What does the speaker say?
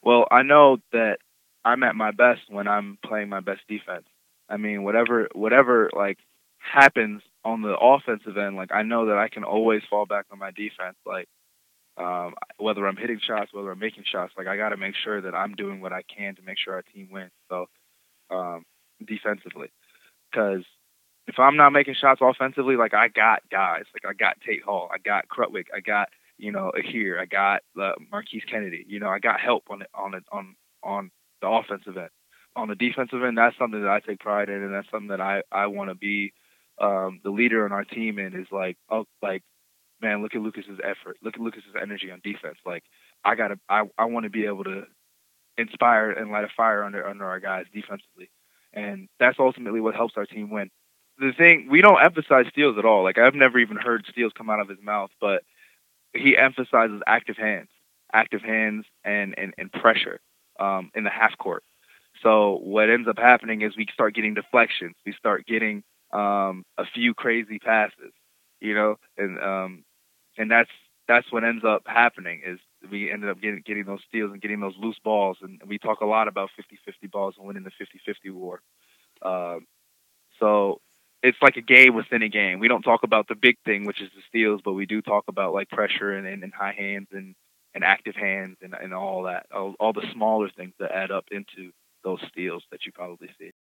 Well, I know that I'm at my best when I'm playing my best defense. I mean, whatever like happens on the offensive end, like I know that I can always fall back on my defense. Like whether I'm hitting shots, whether I'm making shots, like I got to make sure that I'm doing what I can to make sure our team wins. So defensively, because if I'm not making shots offensively, like I got guys, like I got Tate Hall, I got Krutwick, I got Ahir, I got Marquise Kennedy. I got help on the offensive end. On the defensive end, that's something that I take pride in, and that's something that I want to be the leader on our team in. Is like, oh, like man, look at Lucas's effort, look at Lucas's energy on defense. Like I want to be able to inspire and light a fire under our guys defensively, and that's ultimately what helps our team win. The thing, we don't emphasize steals at all. Like I've never even heard steals come out of his mouth, but he emphasizes active hands and pressure in the half court. So what ends up happening is we start getting deflections, we start getting a few crazy passes, and that's what ends up happening is we ended up getting those steals and getting those loose balls, and we talk a lot about 50-50 balls and winning the 50-50 war. Um, so it's like a game within a game. We don't talk about the big thing, which is the steals, but we do talk about like pressure and high hands and active hands and all that, all the smaller things that add up into those steals that you probably see.